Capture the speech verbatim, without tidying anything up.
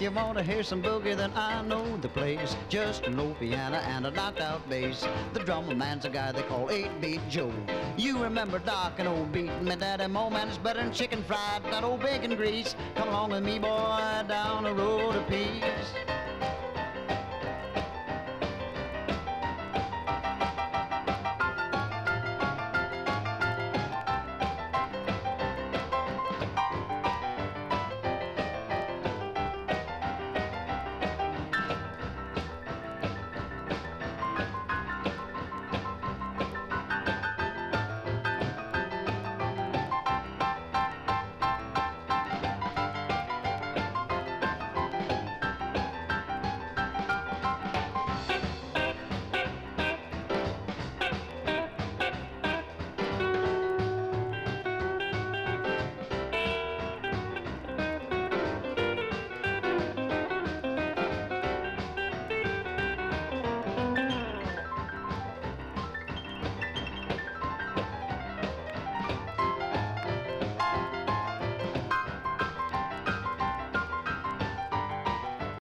you want to hear some boogie, then I know the place. Just an old piano and a knocked out bass. The drummer man's a guy they call eight beat Joe. You remember Doc and old beat me daddy, Mo man is better than chicken fried, that old bacon grease. Come along with me, boy, down the road of peace.